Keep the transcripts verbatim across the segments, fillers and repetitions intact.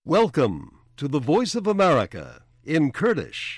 Welcome to the Voice of America in Kurdish.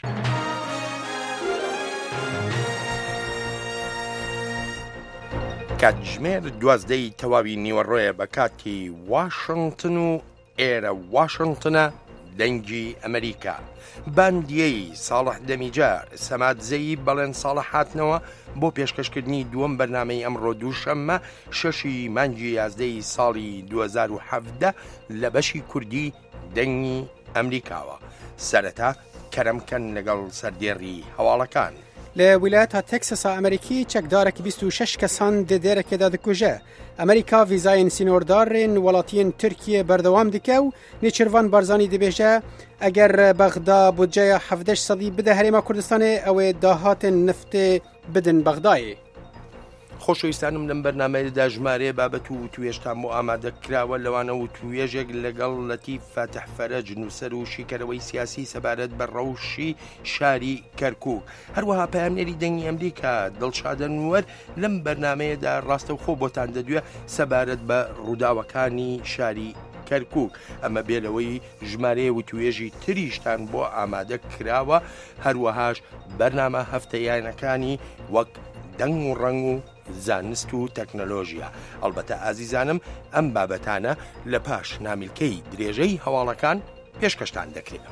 کاتژمێر دوازدەی تەواوی نیوەڕۆیە بە کاتی واشنگتن و ئێرە واشنگتنە دەنگی ئەمریکا. باندیەی ساڵح دەمیجار سەمادزەیی بەڵێن ساڵح هاتنەوە بۆ پێشکەشکردنی دووەم بەرنامەی ئەمڕۆ دووشەممە شەشی مانگی یازدەی ساڵی دوو هەزار و حەڤدە لە بەشی کوردی دەنگی ئەمریکاوە. سەرەتا کەرەمکەن لەگەڵ سەردێڕی هەواڵەکان. لە ویلایەتە تێکساسا ئەمریکی چەکدارێکی بیست و شەش کەسان دێرەکێدا دەکوژە. ئەمریکا ڤیزایên سینۆردارên welatiyên Tirkiye berdewam dike û Nêçîrvan Barzanî dibêje eger Bexda budceya hevdeş sedî bide Herêma Kurdistanê ew ê dahatên niftê bidin Bexdayê. خۆشەویستانم لەم بەرنامەیەدا ژمارەیە بابەت و توێژتان بۆ ئامادە کراوە لەوانە و توێژێک لەگەڵ لەتیف فاتح فەرەج نووسەر و شیکەرەوەی سیاسی سەبارەت بە ڕەوشی شاری کەرکووک. هەروەها پەیامنێری دەنگی ئەمریکا دڵشادە نوەر لەم بەرنامەیەدا ڕاستەوخۆ بۆتان دەدوێ سەبارەت بە ڕووداوەکانی شاری کەرکووک. ئەمە بێلەوەی ژمارەیە و توێژی تریشتان بۆ ئامادە کراوە. هەروەهاش بەرنامە هەفتەیانەکانی وەک دەنگ و ڕەنگ و زانست و تەکنەلۆژیا. ئەڵبەتە ئازیزانم ئەم بابەتانە لە پاش نامیلکەی درێژەی هەواڵەکان پێشکەشتان دەکرێت.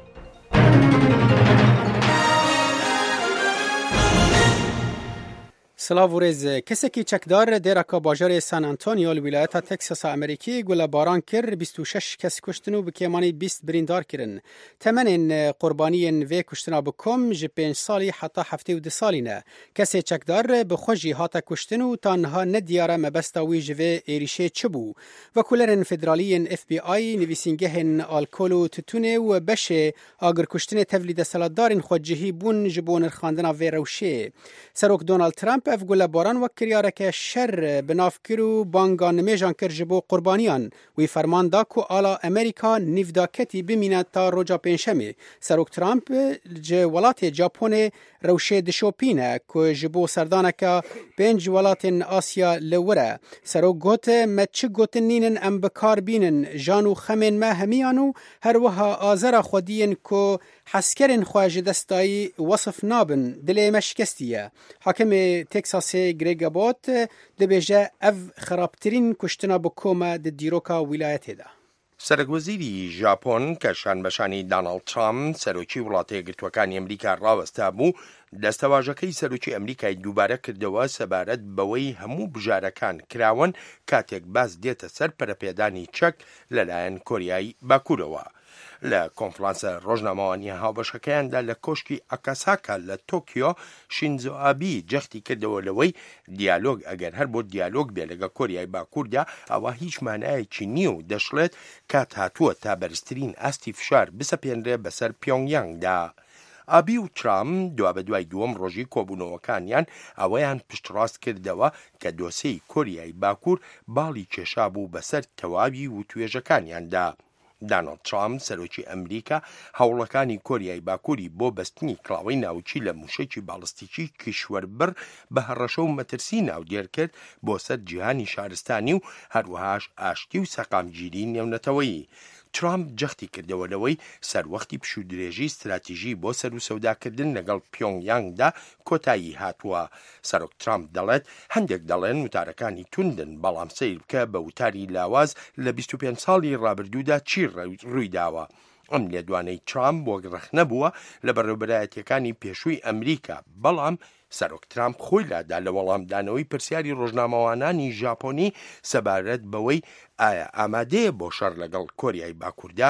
سلااو و rêz kesekî çekdar dêreka bajarê San Antonio li wîlayeta Teksasa Amerîkî gulebaran kir bîst û şeş kes kuştin û bi kêmanî bîst birîndar kirin. Temenên qurbaniyên vê kuştina bi kom ji pênc salî heta heftê û di salî ne. Kesê çekdar bi xwe jî hate kuştin û tanha nediyare mebesta wî ji vê êrişê çi bû. Vekulерên federaliyên F B I nivîsîngehên alkol û tütûnê û beşê agirkuştinê tevlî deselatdarên xwe cihî bûn ji bo nirxandina vê rewşê. Serok Donald Trump ev gulebaran wek kiryareke şer bi nav kir û banga nimêjan kir ji bo qurbaniyan. Wî ferman da ku ala Amerîka nîvdaketî bimîne ta roja pênşemê. Serok Trump ji welatê Japonê rewşê dişopîne ku ji bo serdaneka pênc welatên Asya li wir e. Serok got me çi gotin nînin em bi kar bînin jan û xemên me hemiyan û her wiha azera xwediyên ku heskerên xwe ji destayî wasif nabin dilê me şikestî ye. Hakimê Teksasê Greg Abbott dibêje ev xerabtirîn kuştina bi kom e di dîroka wîlayetê de. سەرۆکوەزیری ژاپۆن کە شانبەشانی داناڵد ترامپ سەرۆکی وڵاتە یەکگرتووەکانی ئەمریکا ڕاوەستا بوو دەستەواژەکەی سەرۆکی ئەمریکای دووبارە کردەوە سەبارەت بەوەی هەموو بژارەکان کراون کاتێک باس دێتە سەر پەرەپێدانی چەک لەلایەن کۆریای باکوورەوە. لە کۆنفرانسە ڕۆژنامەوانی هاوبەشەکەیاندا لە کۆشکی ئاکاساکا لە تۆکیۆ شینزۆ ئابی جەختی کردەوە لەوەی دیالۆگ ئەگەر هەر بۆ دیالۆگ بێ لەگە کۆریای باکووردا ئەوە هیچ مانایەکی نییە و دەشڵێت کات هاتووە تا بەرزترین ئاستی فشار بسەپێنرێ بەسەر پیۆنگیانگدا. ئابی و ترامپ دوا بە دوای دووەم ڕۆژی کۆبوونەوەکانیان ئەوەیان پشتڕاست کردەوە کە دۆسەی کۆریای باکوور باڵی کێشا بوو بەسەر تەواوی و توێژەکانیاندا. دانالد ترامپ سەرۆکی ئەمریکا هەوڵەکانی کۆریای باکووری بۆ بەستنی کڵاوەی ناوچی لە موشێکی باڵستیکی کیشوەربڕ بە هەڕەشە و مەترسی ناودێر کرد بۆ سەر جیهانی شارستانی و هەروەهاش ئاشتی و سەقامگیری نێونەتەوەیی. ترامپ جەختی کردەوە لەوەی سەروەختی پشودرێژی استراتیژی بۆ سەر و سەوداکردن لەگەڵ پیۆنگیانگدا کۆتایی هاتووە. سەرۆک ترامپ دەڵێت هەندێک دەڵێن وتارەکانی توندن بەڵام سیر بکە بە وتاری لاواز لە بیست و پێنج ساڵی ڕابردوودا چی ڕوویداوە. ئەم لێدوانەی ترامپ بۆ گڕخ نەبووە لە بەڕێوەبەرایەتیەکانی پێشووی ئەمریکا بەڵام سەرۆک ترامپ خۆی لادا لە وەڵامدانەوەی پرسیاری ڕۆژنامەوانانی ژاپۆنی سەبارەت بەوەی ئایا ئامادەیە بۆ شەڕ لەگەڵ کۆریای باکووردا.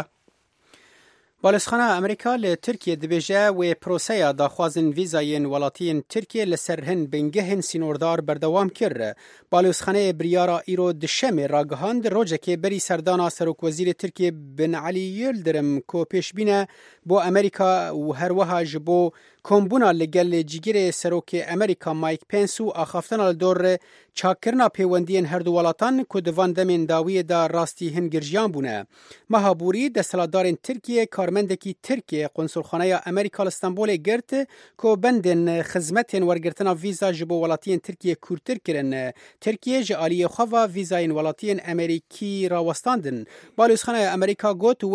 بالۆزخانە ئەمریکا لە تورکیە دەبێژە وێ پرۆسەیە داخوازن ڤیزایên welatiyên Tirkiye li ser hin bingehên sînordar berdewam kir. Balozxaneyê biryara îro dişemê ragihand rojekê berî serdana Serokwezîrê Tirkiye Bin Elî Yildirim ku pêşbîne bo Amerîka û her wiha ji bo kombûna li gel cîgirê Serokê Amerîka Mike Pence û axaftana li dor çakkirina pêwendiyên her du welatan ku di van demên dawiyê de rastî hin girjiyan bûne. Meha Borî desthilatdarên Tirkiye karmendekî Tirkiye Konsolxaneya Amerîka li Stenbolê girt ku bendên xizmetên wergirtina vîza ji bo welatiyên Tirkiye kûrtir kirin. Tirkiye ji aliyê xwe ve vîzayên welatiyên Amerîkî rawestandin. Balozxaneya Amerîka got